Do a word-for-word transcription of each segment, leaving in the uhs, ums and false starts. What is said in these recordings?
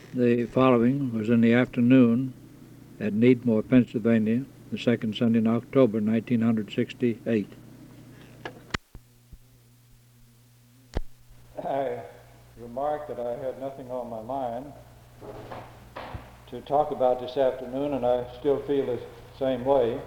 The following was in the afternoon at Needmore, Pennsylvania, the second Sunday in October, nineteen sixty-eight. I remarked that I had nothing on my mind to talk about this afternoon, and I still feel the same way.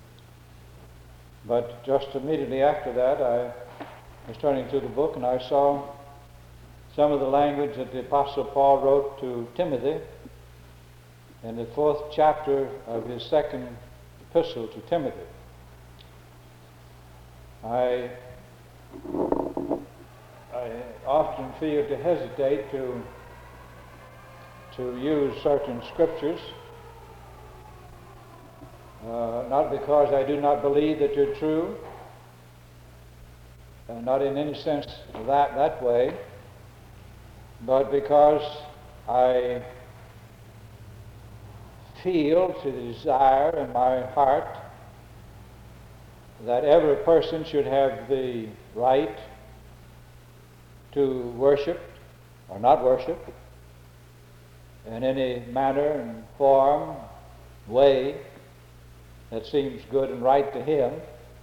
But just immediately after that, I was turning through the book, and I saw some of the language that the Apostle Paul wrote to Timothy in the fourth chapter of his second epistle to Timothy. I, I often feel to hesitate to, to use certain scriptures, uh, not because I do not believe that they're true, uh, not in any sense that, that way, but because I feel to the desire in my heart that every person should have the right to worship or not worship in any manner and form, way that seems good and right to him.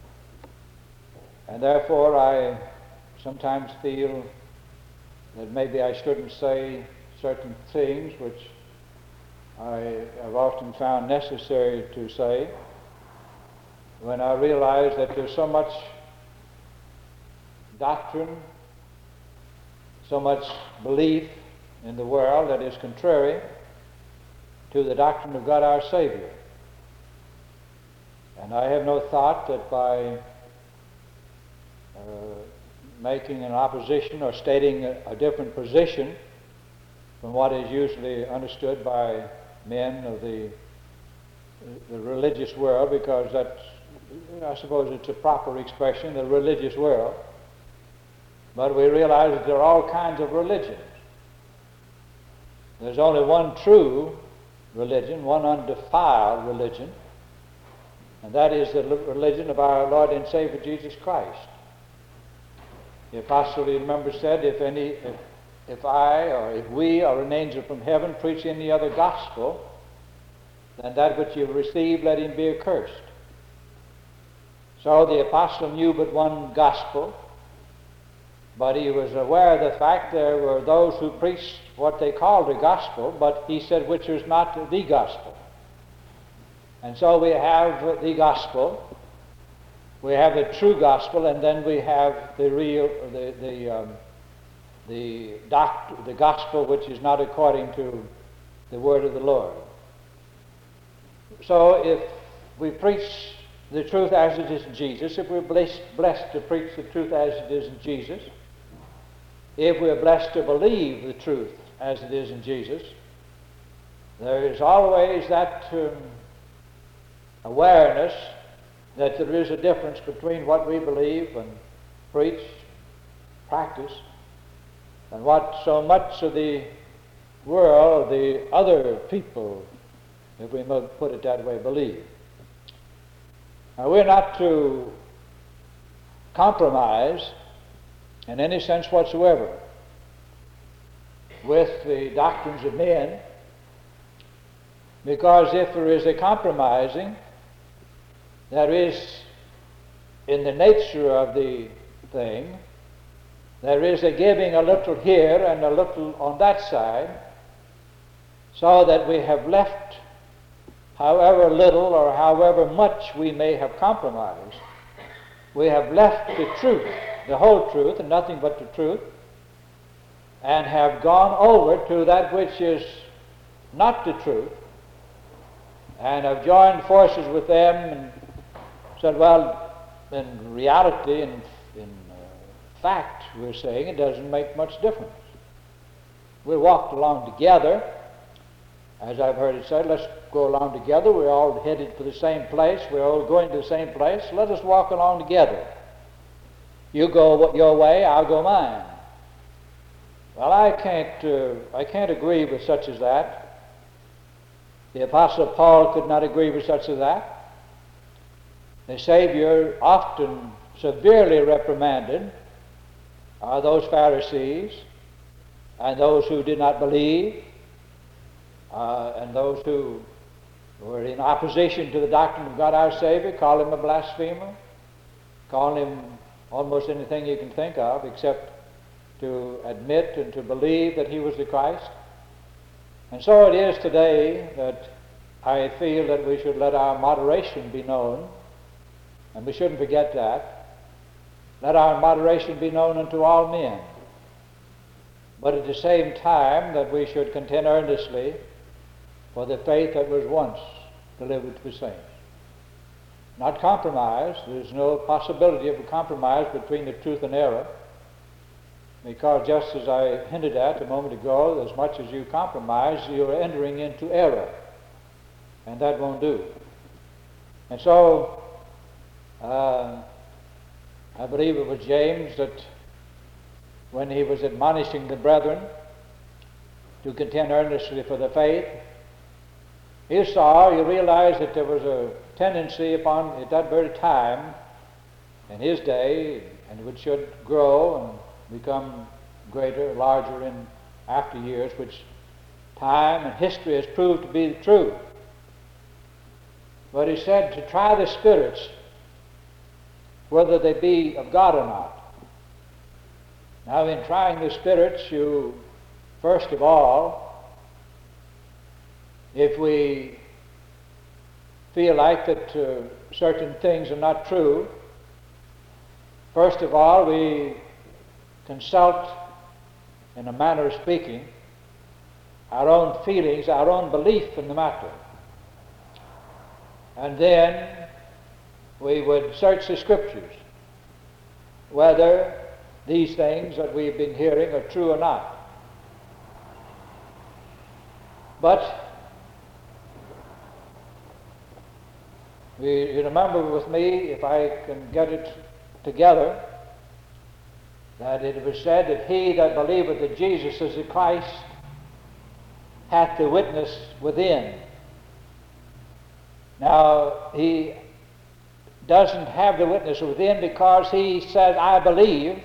And therefore I sometimes feel that maybe I shouldn't say certain things which I have often found necessary to say when I realize that there's so much doctrine, so much belief in the world that is contrary to the doctrine of God our Savior. And I have no thought that by uh, making an opposition or stating a, a different position from what is usually understood by men of the, the religious world, because that's, I suppose it's a proper expression, the religious world. But we realize that there are all kinds of religions. There's only one true religion, one undefiled religion, and that is the religion of our Lord and Savior Jesus Christ. The apostle, you remember, said, if any, if, if I or if we or an angel from heaven preach any other gospel than that which you've received, let him be accursed. So the apostle knew but one gospel, but he was aware of the fact there were those who preached what they called the gospel, but he said which was not the gospel. And so we have the gospel, we have the true gospel, and then we have the real, the the um, the, doct- the gospel which is not according to the word of the Lord. So if we preach the truth as it is in Jesus, if we're blessed, blessed to preach the truth as it is in Jesus, if we're blessed to believe the truth as it is in Jesus, there is always that um, awareness that there is a difference between what we believe and preach, practice, and what so much of the world, the other people, if we might put it that way, believe. Now, we're not to compromise in any sense whatsoever with the doctrines of men, because if there is a compromising, there is in the nature of the thing, there is a giving a little here and a little on that side, so that we have left, however little or however much we may have compromised, we have left the truth, the whole truth, and nothing but the truth, and have gone over to that which is not the truth, and have joined forces with them and said, well, in reality, in, in uh, fact, we're saying it doesn't make much difference. We walked along together, as I've heard it said, let's go along together. We're all headed for the same place. We're all going to the same place. Let us walk along together. You go your way, I'll go mine. Well, I can't, uh, I can't agree with such as that. The Apostle Paul could not agree with such as that. The Savior often severely reprimanded are those Pharisees and those who did not believe uh, and those who were in opposition to the doctrine of God our Savior called him a blasphemer, called him almost anything you can think of except to admit and to believe that he was the Christ. And so it is today that I feel that we should let our moderation be known, and we shouldn't forget that. Let our moderation be known unto all men, but at the same time that we should contend earnestly for the faith that was once delivered to the saints. Not compromise. There's no possibility of a compromise between the truth and error, because just as I hinted at a moment ago, as much as you compromise, you're entering into error, and that won't do. And so, uh, I believe it was James that, when he was admonishing the brethren to contend earnestly for the faith, he saw, he realized that there was a tendency upon, at that very time, in his day, and which should grow and become greater, larger in after years, which time and history has proved to be true. But he said to try the spirits, whether they be of God or not. Now, in trying the spirits, you, first of all, if we feel like that uh, certain things are not true, first of all, we consult, in a manner of speaking, our own feelings, our own belief in the matter. And then we would search the Scriptures, whether these things that we've been hearing are true or not. But you remember with me, if I can get it together, that it was said that he that believeth that Jesus is the Christ hath the witness within. Now, he doesn't have the witness within because he says, I believe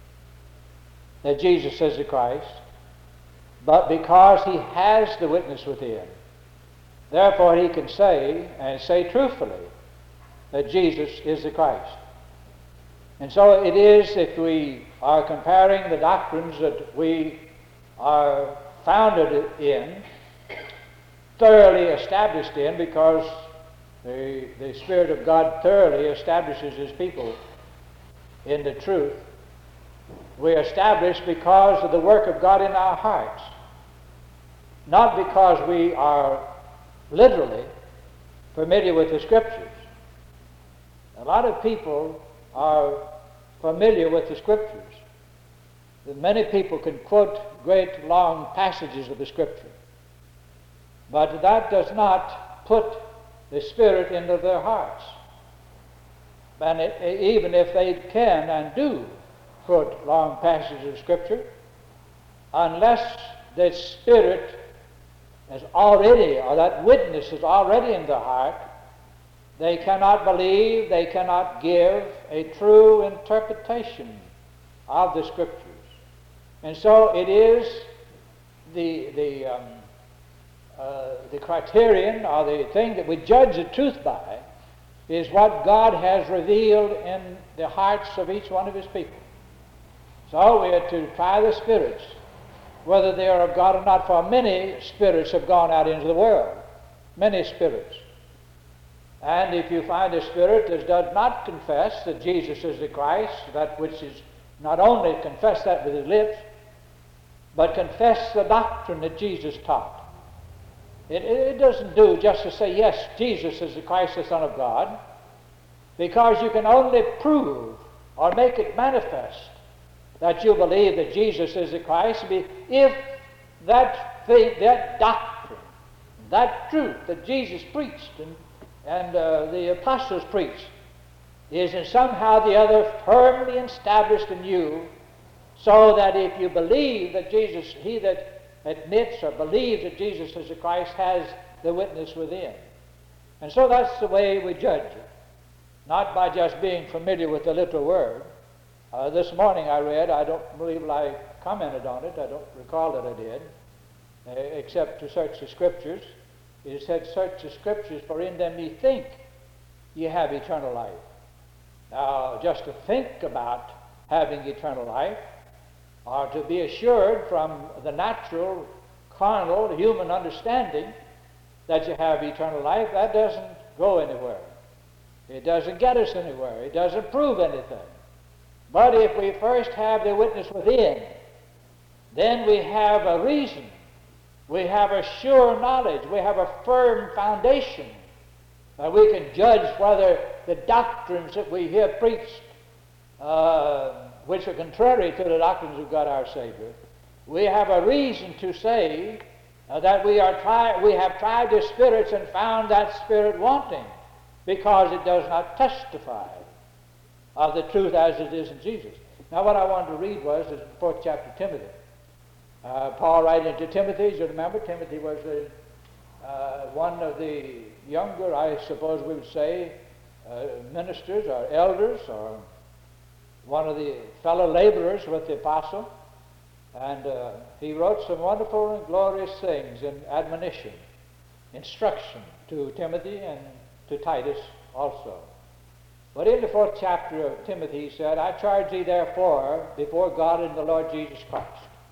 that Jesus is the Christ, but because he has the witness within. Therefore, he can say, and say truthfully, that Jesus is the Christ. And so it is, if we are comparing the doctrines that we are founded in, thoroughly established in, because the, the Spirit of God thoroughly establishes his people in the truth, we are established because of the work of God in our hearts, not because we are literally familiar with the Scriptures. A lot of people are familiar with the Scriptures. Many people can quote great long passages of the Scripture, but that does not put the Spirit into their hearts. And it, even if they can and do quote long passages of Scripture, unless the Spirit is already, or that witness is already in their heart, they cannot believe, they cannot give a true interpretation of the Scriptures. And so it is the, the, um, uh, the criterion, or the thing that we judge the truth by, is what God has revealed in the hearts of each one of his people. So we are to try the spirits, whether they are of God or not, for many spirits have gone out into the world. Many spirits. And if you find a spirit that does not confess that Jesus is the Christ, that which is not only confess that with his lips, but confess the doctrine that Jesus taught. It, it doesn't do just to say, yes, Jesus is the Christ, the Son of God, because you can only prove or make it manifest that you believe that Jesus is the Christ if that faith, that doctrine, that truth that Jesus preached and, and uh, the apostles preached is in somehow or the other firmly established in you, so that if you believe that Jesus, he that admits or believes that Jesus is the Christ has the witness within. And so that's the way we judge it, not by just being familiar with the literal word. Uh, this morning I read, I don't believe I commented on it, I don't recall that I did, uh, except to search the Scriptures. It is said, search the Scriptures, for in them ye think ye have eternal life. Now, just to think about having eternal life, or to be assured from the natural, carnal, human understanding that you have eternal life, that doesn't go anywhere. It doesn't get us anywhere. It doesn't prove anything. But if we first have the witness within, then we have a reason. We have a sure knowledge. We have a firm foundation. Uh, we can judge whether the doctrines that we hear preached, uh, which are contrary to the doctrines of God our Savior, we have a reason to say uh, that we are try- we have tried the spirits and found that spirit wanting, because it does not testify of the truth as it is in Jesus. Now, what I wanted to read was the fourth chapter of Timothy. Uh, Paul writing to Timothy, as you remember, Timothy was the, uh, one of the younger, I suppose we would say, uh, ministers or elders, or one of the fellow laborers with the apostle. And uh, he wrote some wonderful and glorious things in admonition, instruction to Timothy and to Titus also. But in the fourth chapter of Timothy, he said, I charge thee therefore before God and the Lord Jesus Christ.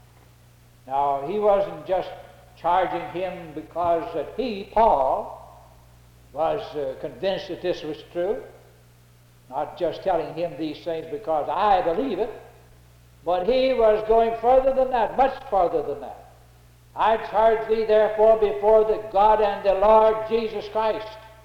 Now, he wasn't just charging him because that he, Paul, was uh, convinced that this was true, not just telling him these things because I believe it, but he was going further than that, much further than that. I charge thee therefore before the God and the Lord Jesus Christ.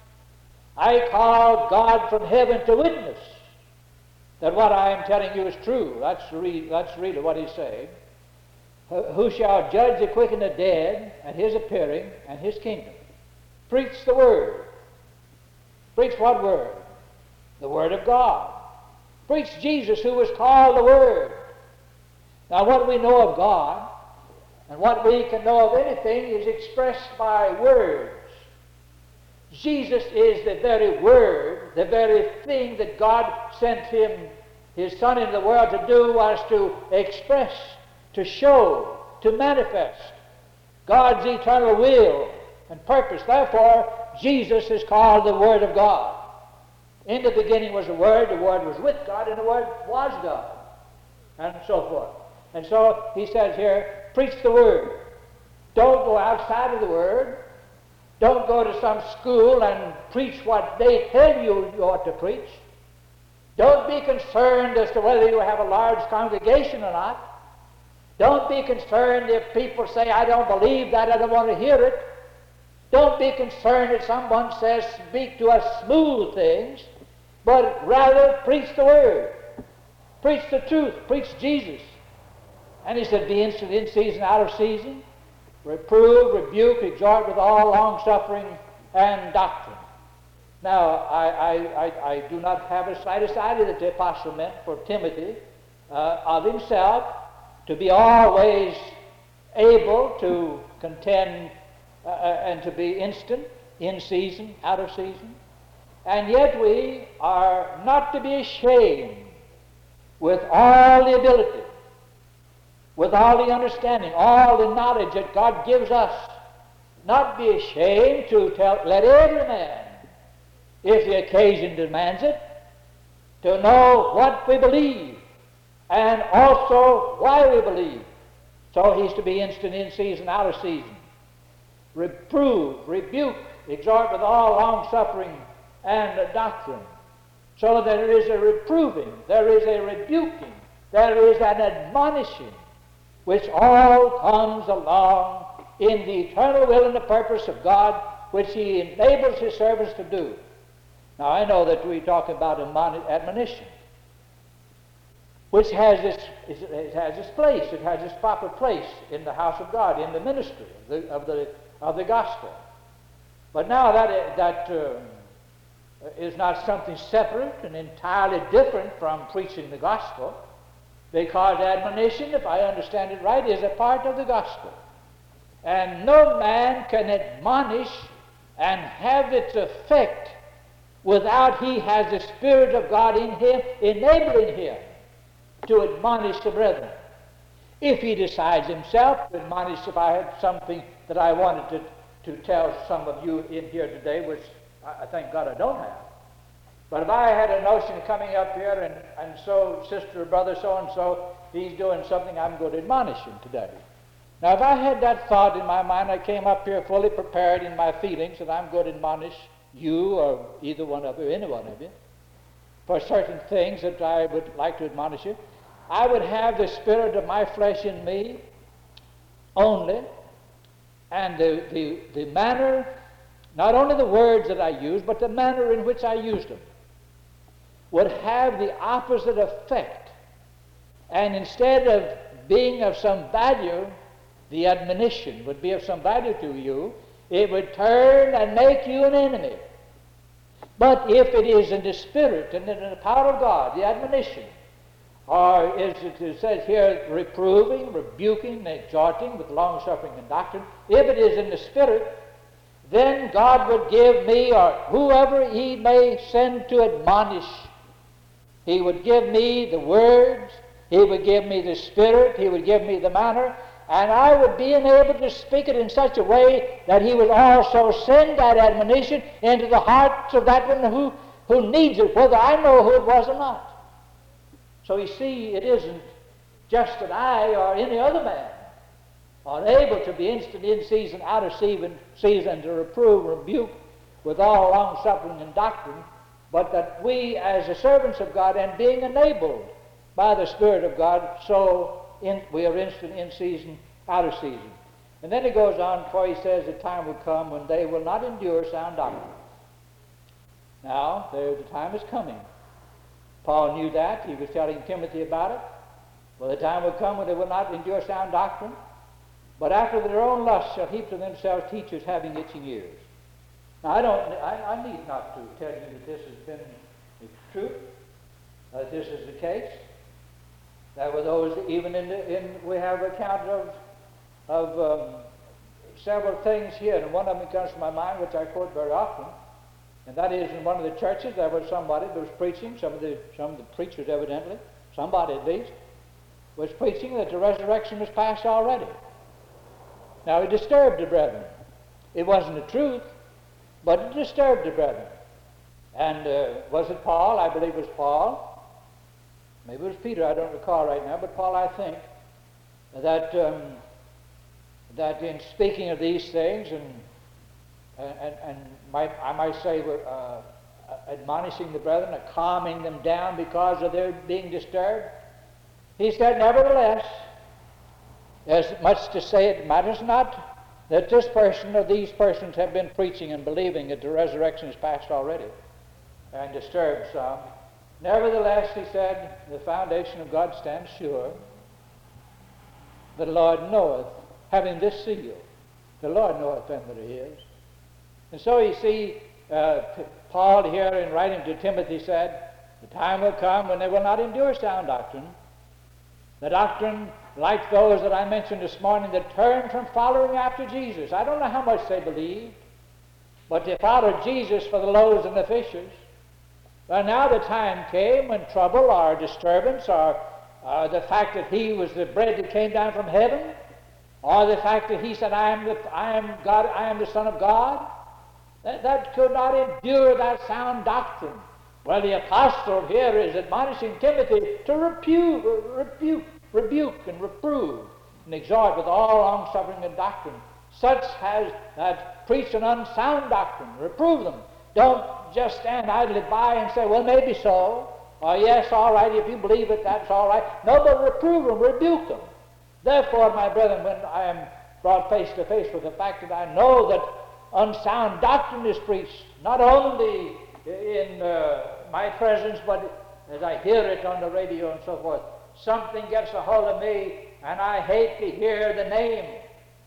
I call God from heaven to witness that what I am telling you is true. That's, re- that's really what he's saying. Who shall judge the quick and the dead, and his appearing, and his kingdom. Preach the word. Preach what word? The word of God. Preach Jesus, who was called the Word. Now, what we know of God, and what we can know of anything, is expressed by words. Jesus is the very Word, the very thing that God sent him, his Son, into the world to do, was to express, to show, to manifest God's eternal will and purpose. Therefore, Jesus is called the Word of God. In the beginning was the Word, the Word was with God, and the Word was God, and so forth. And so he says here, preach the Word. Don't go outside of the Word. Don't go to some school and preach what they tell you you ought to preach. Don't be concerned as to whether you have a large congregation or not. Don't be concerned if people say, I don't believe that, I don't want to hear it. Don't be concerned if someone says, speak to us smooth things, but rather preach the Word. Preach the truth. Preach Jesus. And he said, be instant in season, out of season. Reprove, rebuke, exhort with all long-suffering and doctrine. Now, I, I, I, I do not have the slightest idea that the apostle meant for Timothy uh, of himself to be always able to contend uh, and to be instant, in season, out of season. And yet we are not to be ashamed with all the ability, with all the understanding, all the knowledge that God gives us, not be ashamed to tell, let every man, if the occasion demands it, to know what we believe and also why we believe. So he's to be instant in season, out of season. Reprove, rebuke, exhort with all long-suffering and doctrine. So that there is a reproving, there is a rebuking, there is an admonishing, which all comes along in the eternal will and the purpose of God, which he enables his servants to do. Now, I know that we talk about admonition, which has its, it has its place, it has its proper place in the house of God, in the ministry of the, of the, of the gospel. But now that, that uh, is not something separate and entirely different from preaching the gospel, because admonition, if I understand it right, is a part of the gospel. And no man can admonish and have its effect without he has the Spirit of God in him, enabling him to admonish the brethren. If he decides himself to admonish, if I had something that I wanted to, to tell some of you in here today, which I, I thank God I don't have. But if I had a notion of coming up here and, and so sister or brother so-and-so, he's doing something, I'm going to admonish him today. Now if I had that thought in my mind, I came up here fully prepared in my feelings that I'm going to admonish you or either one of you, any one of you, for certain things that I would like to admonish you, I would have the spirit of my flesh in me only, and the, the, the manner, not only the words that I use, but the manner in which I used them, would have the opposite effect. And instead of being of some value, the admonition would be of some value to you, it would turn and make you an enemy. But if it is in the Spirit and in the power of God, the admonition, or is it, it says here, reproving, rebuking, exhorting with long-suffering and doctrine, if it is in the Spirit, then God would give me, or whoever he may send to admonish, he would give me the words, he would give me the Spirit, he would give me the manner, and I would be enabled to speak it in such a way that he would also send that admonition into the hearts of that one who, who needs it, whether I know who it was or not. So you see, it isn't just that I or any other man are able to be instant in season, out of season, season to reprove, rebuke with all long-suffering and doctrine, but that we as the servants of God and being enabled by the Spirit of God, so in, we are instant in season, out of season. And then he goes on, for he says the time will come when they will not endure sound doctrine. Now, there, the time is coming. Paul knew that. He was telling Timothy about it. Well, the time will come when they will not endure sound doctrine, but after their own lusts shall heap to themselves teachers having itching ears. Now, I don't. I, I need not to tell you that this has been the truth, that this is the case. There were those, even in, the, in we have account of, of um, several things here, and one of them comes to my mind, which I quote very often. And that is, in one of the churches, there was somebody that was preaching, some of the, some of the preachers evidently, somebody at least, was preaching that the resurrection was past already. Now it disturbed the brethren. It wasn't the truth, but it disturbed the brethren. And uh, was it Paul? I believe it was Paul. Maybe it was Peter, I don't recall right now, but Paul, I think, that, um, that in speaking of these things and And, and might, I might say, uh, admonishing the brethren, uh, calming them down because of their being disturbed. He said, nevertheless, as much to say it matters not that this person or these persons have been preaching and believing that the resurrection is past already and disturbed some. Nevertheless, he said, the foundation of God stands sure. The Lord knoweth, having this seal, the Lord knoweth them that he is. And so you see, uh, Paul here in writing to Timothy said, the time will come when they will not endure sound doctrine. The doctrine, like those that I mentioned this morning, that turn from following after Jesus. I don't know how much they believed, but they followed Jesus for the loaves and the fishes. Well, now the time came when trouble or disturbance or uh, the fact that he was the bread that came down from heaven, or the fact that he said, I am the, I am God, I am the Son of God, That, that could not endure that sound doctrine. Well, the apostle here is admonishing Timothy to rebuke, rebuke, rebuke and reprove and exhort with all long-suffering and doctrine. Such as that preach an unsound doctrine. Reprove them. Don't just stand idly by and say, well, maybe so. Or yes, all right, if you believe it, that's all right. No, but reprove them, rebuke them. Therefore, my brethren, when I am brought face to face with the fact that I know that unsound doctrine is preached, not only in uh, my presence, but as I hear it on the radio and so forth, something gets a hold of me, and I hate to hear the name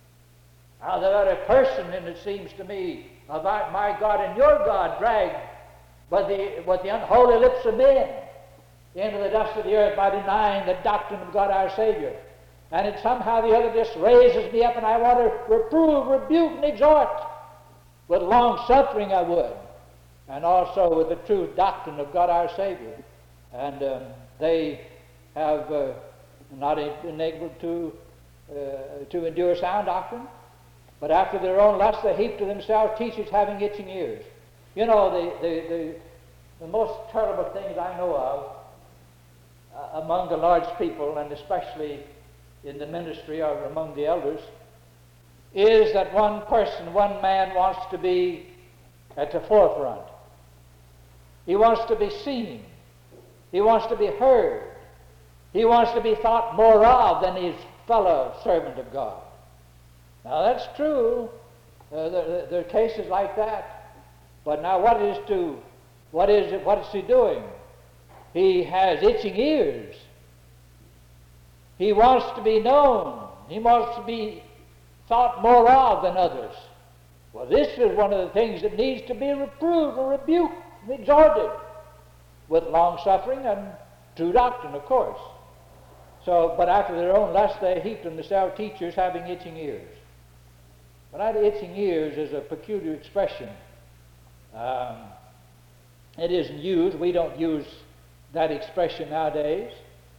of the very person, and it seems to me, about my God and your God dragged by the, with the unholy lips of men into the dust of the earth by denying the doctrine of God our Savior. And it somehow the other just raises me up, and I want to reprove, rebuke, and exhort. With long suffering I would, and also with the true doctrine of God our Savior. And um, they have uh, not been able to, uh, to endure sound doctrine. But after their own lust they heap to themselves teachers having itching ears. You know, the, the, the, the most terrible things I know of uh, among the Lord's people, and especially in the ministry or among the elders, is that one person, one man wants to be at the forefront. He wants to be seen. He wants to be heard. He wants to be thought more of than his fellow servant of God. Now that's true. Uh, there, there are cases like that. But now what is to, what is it, what is he doing? He has itching ears. He wants to be known. He wants to be thought more of than others. Well, this is one of the things that needs to be reproved or rebuked and exhorted with long suffering and true doctrine, of course. So, but after their own lust they heap to themselves teachers having itching ears. But I, itching ears is a peculiar expression. Um, it isn't used. We don't use that expression nowadays.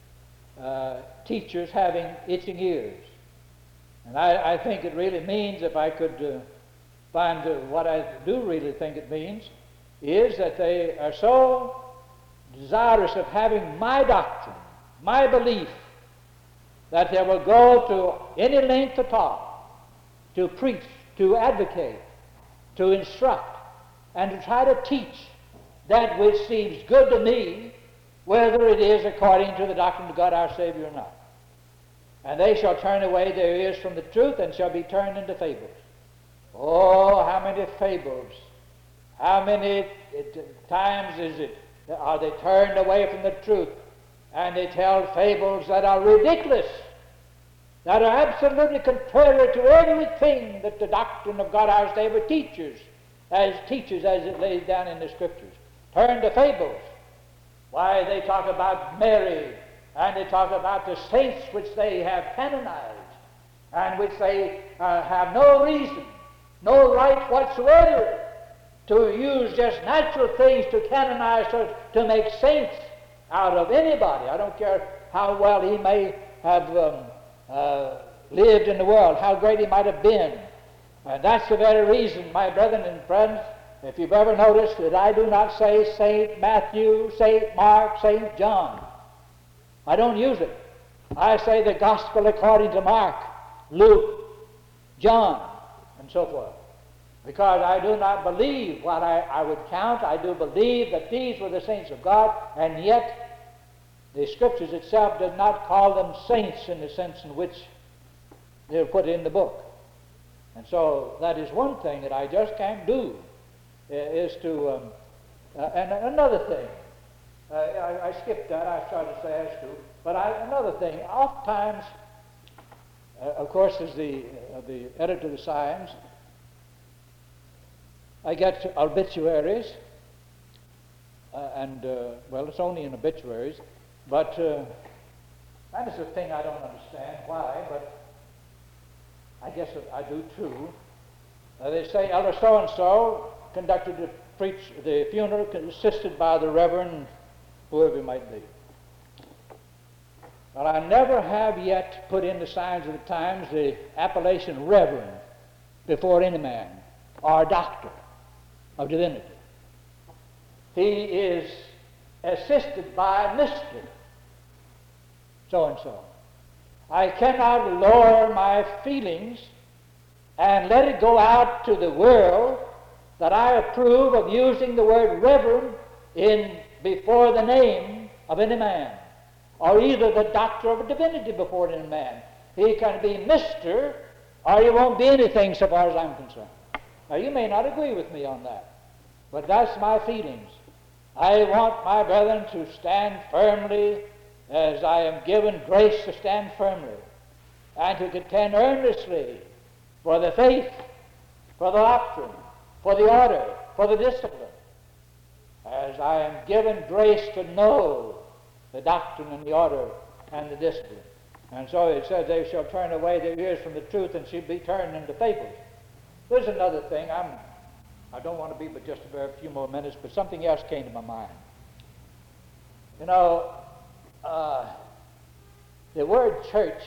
Uh, teachers having itching ears. And I, I think it really means, if I could uh, find uh, what I do really think it means, is that they are so desirous of having my doctrine, my belief, that they will go to any length at all to preach, to advocate, to instruct, and to try to teach that which seems good to me, whether it is according to the doctrine of God our Savior or not. And they shall turn away their ears from the truth and shall be turned into fables. Oh, how many fables! How many it, times is it are they turned away from the truth and they tell fables that are ridiculous, that are absolutely contrary to everything that the doctrine of God our Savior teaches, as teaches as it lays down in the Scriptures. Turn to fables. Why, they talk about Mary, and they talk about the saints which they have canonized, and which they uh, have no reason, no right whatsoever to use just natural things to canonize, to, to make saints out of anybody. I don't care how well he may have um, uh, lived in the world, how great he might have been. And that's the very reason, my brethren and friends, if you've ever noticed that I do not say Saint Matthew, Saint Mark, Saint John. I don't use it. I say the gospel according to Mark, Luke, John, and so forth. Because I do not believe what I, I would count. I do believe that these were the saints of God, and yet the Scriptures itself did not call them saints in the sense in which they were put in the book. And so that is one thing that I just can't do, is to, um, uh, and another thing, uh, I, I skipped that, I started to say as to, but I, another thing, oftentimes, uh, of course, as the, uh, the editor of the Science, I get obituaries, uh, and, uh, well, it's only in obituaries, but uh, that is a thing I don't understand why, but I guess I do too. Uh, they say Elder so-and-so conducted the, preach, the funeral assisted by the Reverend, whoever it might be. Well, I never have yet put in the Signs of the Times the appellation Reverend before any man or doctor of divinity. He is assisted by Mister so-and-so. I cannot lower my feelings and let it go out to the world that I approve of using the word reverend in before the name of any man, or either the doctor of divinity before any man. He can be Mister, or he won't be anything so far as I'm concerned. Now, you may not agree with me on that, but that's my feelings. I want my brethren to stand firmly as I am given grace to stand firmly, and to contend earnestly for the faith, for the doctrine, for the order, for the discipline, as I am given grace to know the doctrine and the order and the discipline. And so it says they shall turn away their ears from the truth and shall be turned into fables. There's another thing. I'm, I don't want to be but just a very few more minutes, but something else came to my mind. You know, uh, The word church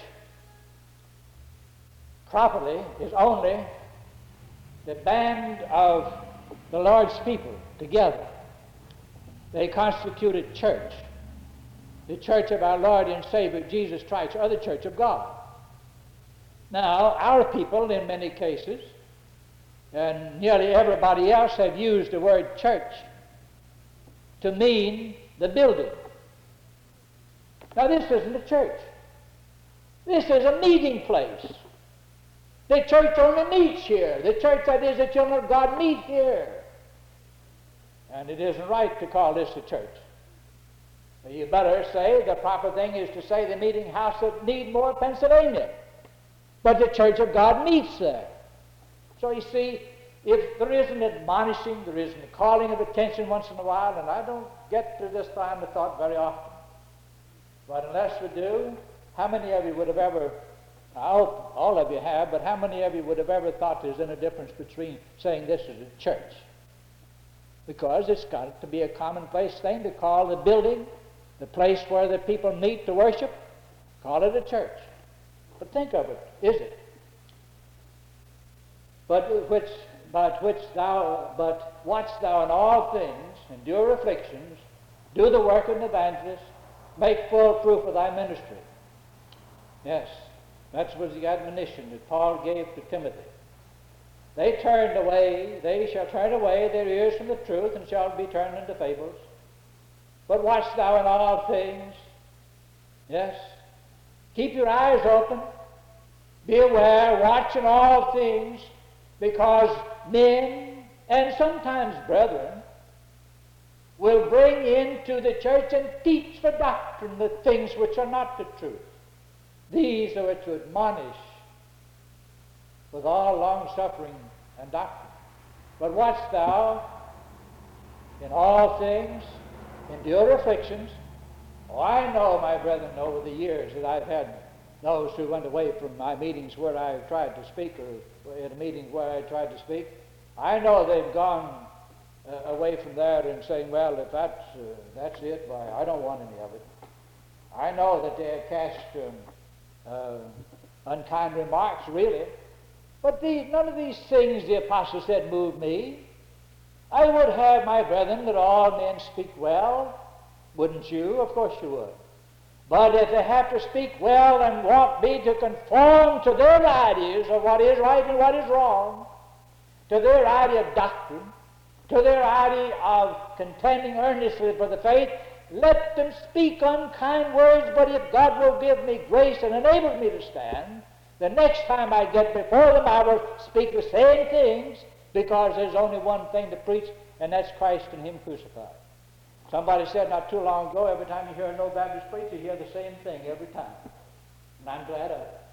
properly is only the band of the Lord's people together. They constituted church, the church of our Lord and Savior Jesus Christ, or the church of God. Now, our people, in many cases, and nearly everybody else, have used the word church to mean the building. Now, this isn't a church. This is a meeting place. The church only meets here. The church, that is, the children of God, meet here. And it isn't right to call this a church. You better say, the proper thing is to say the meeting house at Needmore, Pennsylvania. But the church of God meets there. So you see, if there is an admonishing, there is a calling of attention once in a while, and I don't get to this time of thought very often. But unless we do, how many of you would have ever, I hope all of you have, but how many of you would have ever thought there's any difference between saying this is a church? Because it's got to be a commonplace thing to call the building, the place where the people meet to worship, call it a church. But think of it, is it? But which, but which thou, but watch thou in all things, endure afflictions, do the work of an evangelist, make full proof of thy ministry. Yes, that was the admonition that Paul gave to Timothy. They turned away, they shall turn away their ears from the truth, and shall be turned into fables. But watch thou in all things. Yes. Keep your eyes open. Be aware, watch in all things, because men, and sometimes brethren, will bring into the church and teach for doctrine the things which are not the truth. These are to admonish with all long-suffering and doctrine. But watch thou in all things, endure afflictions. Oh, I know, my brethren, over the years that I've had those who went away from my meetings where I tried to speak, or at a meeting where I tried to speak, I know they've gone uh, away from there and saying, well, if that's, uh, that's it, why, I don't want any of it. I know that they have cast um, uh, unkind remarks, really. But these, none of these things, the apostle said, move me. I would have, my brethren, that all men speak well. Wouldn't you? Of course you would. But if they have to speak well and want me to conform to their ideas of what is right and what is wrong, to their idea of doctrine, to their idea of contending earnestly for the faith, let them speak unkind words, but if God will give me grace and enable me to stand, the next time I get before them, I will speak the same things, because there's only one thing to preach, and that's Christ and Him crucified. Somebody said not too long ago, every time you hear a no-Baptist preacher, you hear the same thing every time. And I'm glad of it.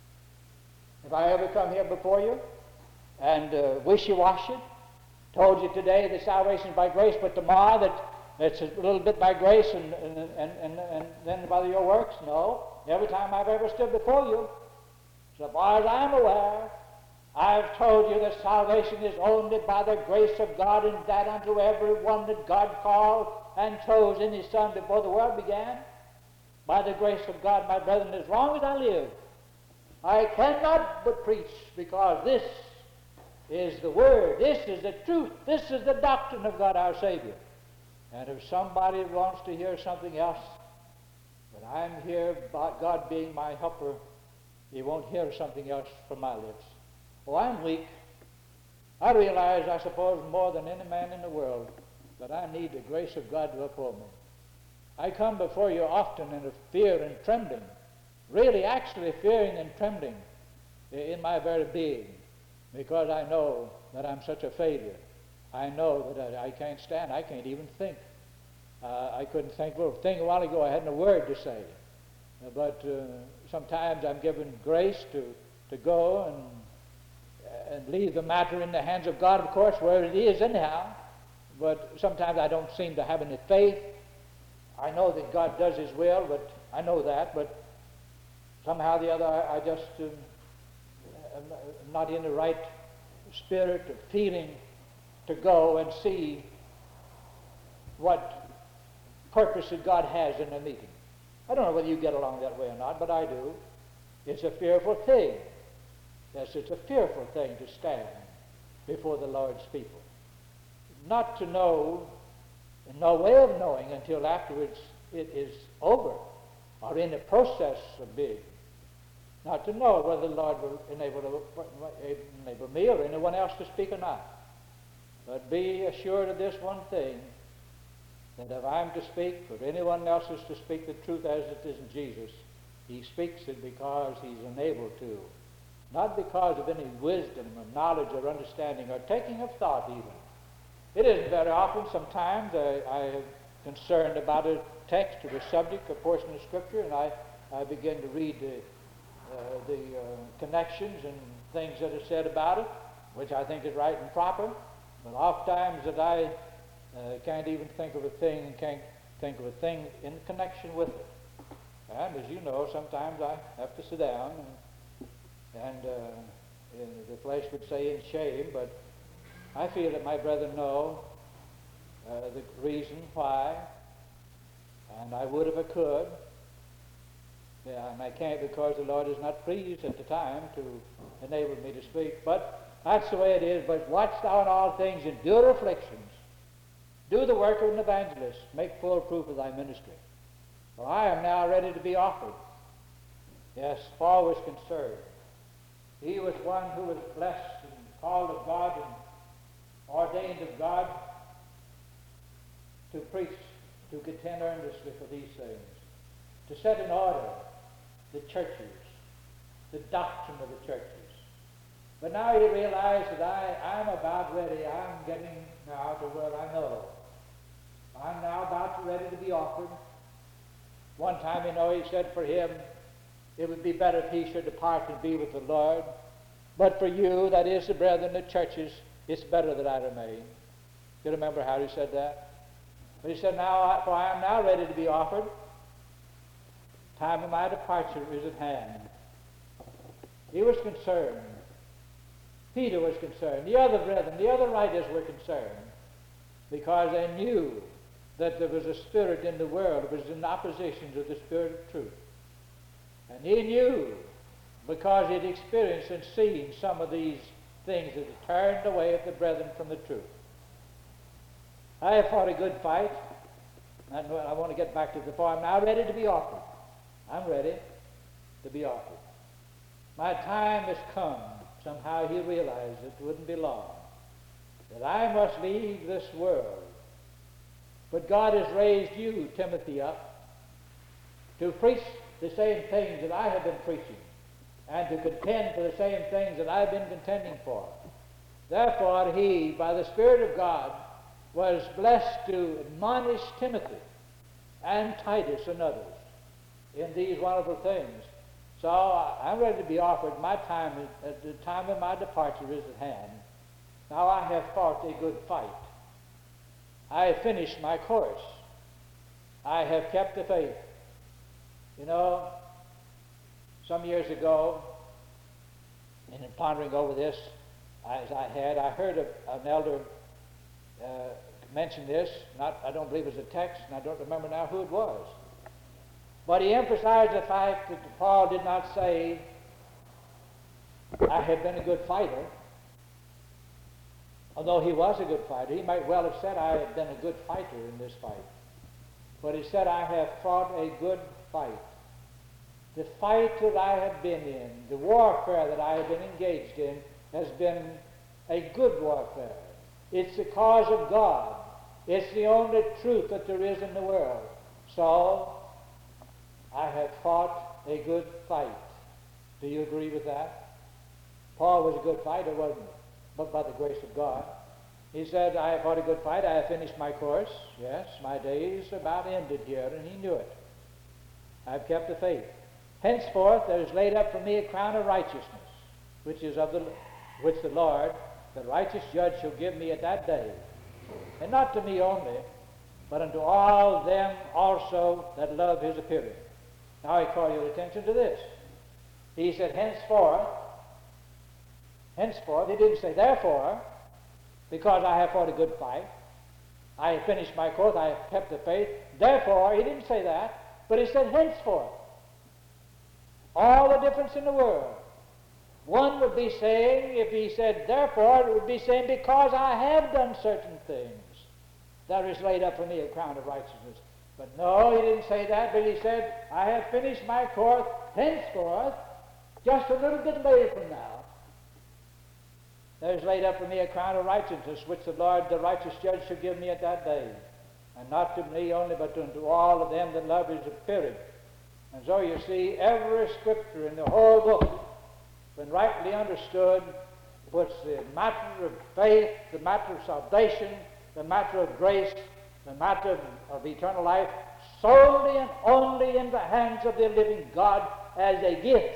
If I ever come here before you and uh, wishy-washy, told you today that salvation is by grace, but tomorrow that it's a little bit by grace and, and, and, and, and then by your works, no. Every time I've ever stood before you, so far as I'm aware, I've told you that salvation is only by the grace of God, and that unto every one that God called and chose in His Son before the world began. By the grace of God, my brethren, as long as I live, I cannot but preach, because this is the Word, this is the truth, this is the doctrine of God our Savior. And if somebody wants to hear something else, but I'm here, God being my helper, he won't hear something else from my lips. Oh, I'm weak. I realize, I suppose, more than any man in the world, that I need the grace of God to uphold me. I come before you often in a fear and trembling, really actually fearing and trembling in my very being, because I know that I'm such a failure. I know that I, I can't stand, I can't even think. Uh, I couldn't think, well, think a while ago I hadn't a word to say. Uh, but uh, sometimes I'm given grace to, to go and and leave the matter in the hands of God, of course, where it is anyhow. But sometimes I don't seem to have any faith. I know that God does His will, but I know that, but somehow or the other I, I just um, am not in the right spirit of feeling to go and see what purpose that God has in a meeting. I don't know whether you get along that way or not, but I do. It's a fearful thing. Yes, it's a fearful thing to stand before the Lord's people. Not to know, no way of knowing until afterwards it is over, or in the process of being. Not to know whether the Lord will enable, enable me or anyone else to speak or not. But be assured of this one thing, that if I'm to speak, or anyone else is to speak the truth as it is in Jesus, he speaks it because he's enabled to. Not because of any wisdom or knowledge or understanding or taking of thought even. It isn't very often. Sometimes I, I am concerned about a text or a subject, a portion of Scripture, and I, I begin to read the, uh, the uh, connections and things that are said about it, which I think is right and proper. But oft times that I uh, can't even think of a thing, can't think of a thing in connection with it. And as you know, sometimes I have to sit down, and, and uh, the flesh would say in shame, but I feel that my brethren know uh, the reason why, and I would if I could. Yeah, and I can't because the Lord is not pleased at the time to enable me to speak. But that's the way it is. But watch thou in all things, endure afflictions. Do the work of an evangelist. Make full proof of thy ministry. For I am now ready to be offered. Yes, Paul was concerned. He was one who was blessed and called of God and ordained of God to preach, to contend earnestly for these things, to set in order the churches, the doctrine of the churches. But now he realized that I, I'm about ready. I'm getting now to where I know. I'm now about to ready to be offered. One time, you know, he said for him, it would be better if he should depart and be with the Lord. But for you, that is the brethren, the churches, it's better that I remain. You remember how he said that? But he said, now, for I am now ready to be offered. Time of my departure is at hand. He was concerned. Peter was concerned. The other brethren, the other writers were concerned because they knew that there was a spirit in the world that was in opposition to the spirit of truth. And he knew, because he had experienced and seen some of these things that had turned away the brethren from the truth. I have fought a good fight, and I want to get back to the point. I'm now ready to be offered. I'm ready to be offered. My time has come. Somehow he realized it wouldn't be long, that I must leave this world. But God has raised you, Timothy, up to preach the same things that I have been preaching, and to contend for the same things that I've been contending for. Therefore he, by the Spirit of God, was blessed to admonish Timothy and Titus and others in these wonderful things. So I'm ready to be offered. My time, at the time of my departure is at hand. Now I have fought a good fight. I have finished my course. I have kept the faith. You know, some years ago, in pondering over this, as I had, I heard a, an elder uh, mention this. Not, I don't believe it was a text, and I don't remember now who it was. But he emphasized the fact that Paul did not say, I have been a good fighter. Although he was a good fighter, he might well have said, I have been a good fighter in this fight. But he said, I have fought a good fight. The fight that I have been in, the warfare that I have been engaged in, has been a good warfare. It's the cause of God. It's the only truth that there is in the world. So, I have fought a good fight. Do you agree with that? Paul was a good fighter, wasn't he? But by the grace of God. He said, I have fought a good fight. I have finished my course. Yes, my days are about ended here, and he knew it. I have kept the faith. Henceforth there is laid up for me a crown of righteousness, which is of the which the Lord, the righteous judge, shall give me at that day. And not to me only, but unto all them also that love his appearing. Now I call your attention to this. He said, henceforth, henceforth, he didn't say therefore, because I have fought a good fight, I have finished my course, I have kept the faith. Therefore, he didn't say that. But he said, henceforth. All the difference in the world. One would be saying, if he said, therefore, it would be saying, because I have done certain things, there is laid up for me a crown of righteousness. But no, he didn't say that, but he said, I have finished my course, henceforth, just a little bit later from now, there is laid up for me a crown of righteousness, which the Lord, the righteous judge, shall give me at that day. And not to me only, but unto all of them that love his appearing. And so you see, every scripture in the whole book, when rightly understood, puts the matter of faith, the matter of salvation, the matter of grace, the matter of, of eternal life, solely and only in the hands of the living God as a gift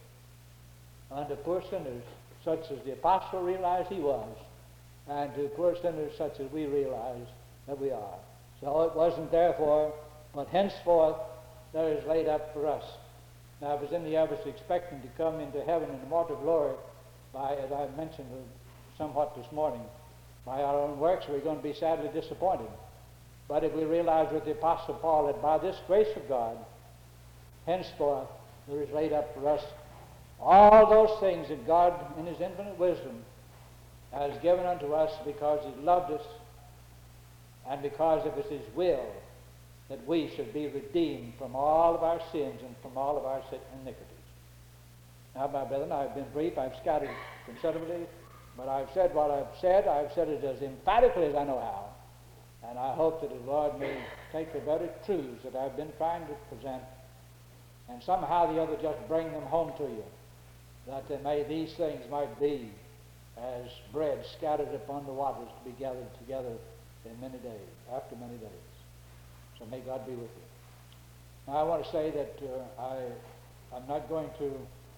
unto poor sinners, such as the apostle realized he was, and to poor sinners such as we realize that we are. So it wasn't therefore, but henceforth there is laid up for us. Now, if it's any of us expecting to come into heaven in immortal glory by, as I mentioned somewhat this morning, by our own works, we're going to be sadly disappointed. But if we realize with the Apostle Paul that by this grace of God, henceforth there is laid up for us all those things that God, in his infinite wisdom, has given unto us because he loved us and because it was his will that we should be redeemed from all of our sins and from all of our iniquities. Now, my brethren, I've been brief. I've scattered considerably, but I've said what I've said. I've said it as emphatically as I know how. And I hope that the Lord may take the very truths that I've been trying to present and somehow or the other just bring them home to you, that they may, these things might be as bread scattered upon the waters to be gathered together in many days, after many days. So may God be with you. Now I want to say that uh, I, I'm not going to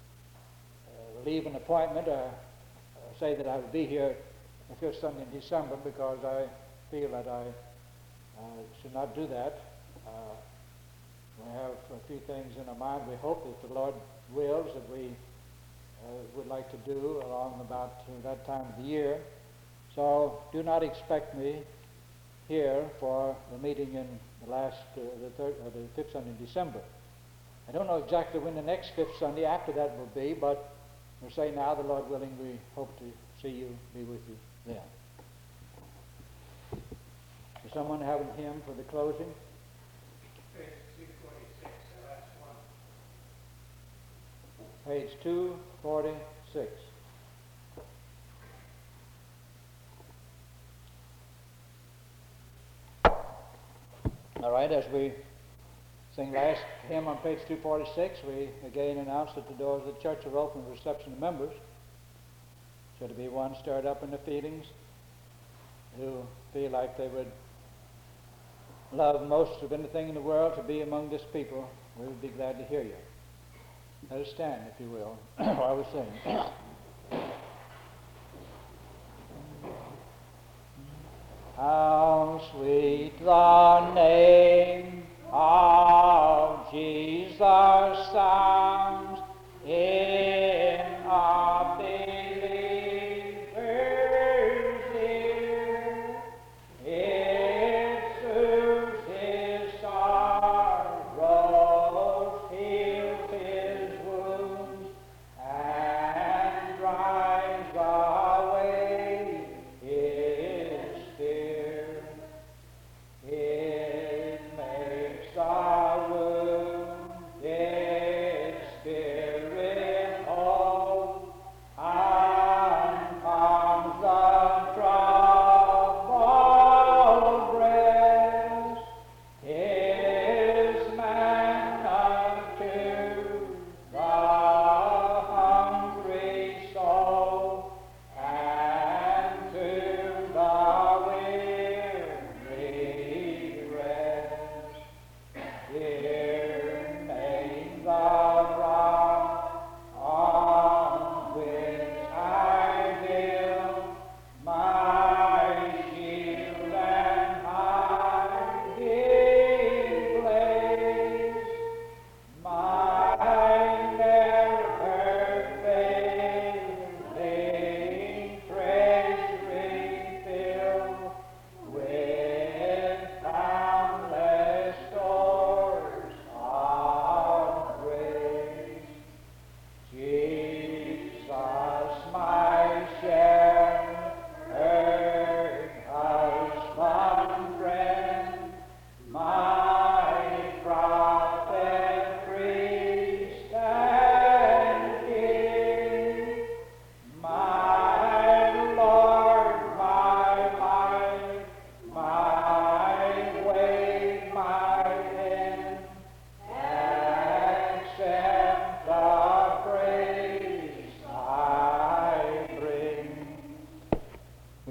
uh, leave an appointment or uh, say that I will be here the fifth Sunday in December, because I feel that I uh, should not do that. Uh, we have a few things in our mind we hope that the Lord wills that we uh, would like to do along about uh, that time of the year. So do not expect me here for the meeting in the last, uh, the, third, uh, the fifth Sunday in December. I don't know exactly when the next fifth Sunday after that will be, but we'll say now, the Lord willing, we hope to see you, be with you then. Does someone have a hymn for the closing? Page two forty-six, the last one. Page two forty-six. All right, as we sing last hymn on page two forty-six, we again announce that the doors of the church are open for reception of members. Should there be one stirred up in the feelings who feel like they would love most of anything in the world to be among this people, we would be glad to hear you. Let us stand, if you will, while we sing. How sweet the name of Jesus sounds in a believer's ear. It soothes his sorrows, heals his wounds, and dries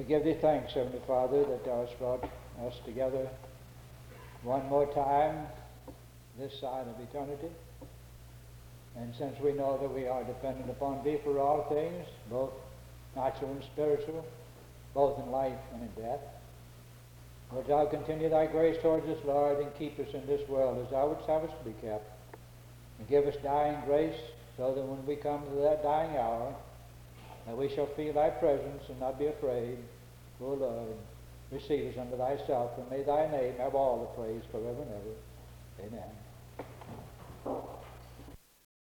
give thee thanks, Heavenly Father, that thou hast brought us together one more time this side of eternity. And since we know that we are dependent upon thee for all things, both natural and spiritual, both in life and in death, wilt thou continue thy grace towards us, Lord, and keep us in this world as thou wouldst have us to be kept, and give us dying grace, so that when we come to that dying hour, that we shall feel thy presence and not be afraid. O Lord, receive us unto thyself, and may thy name have all the praise forever and ever. Amen.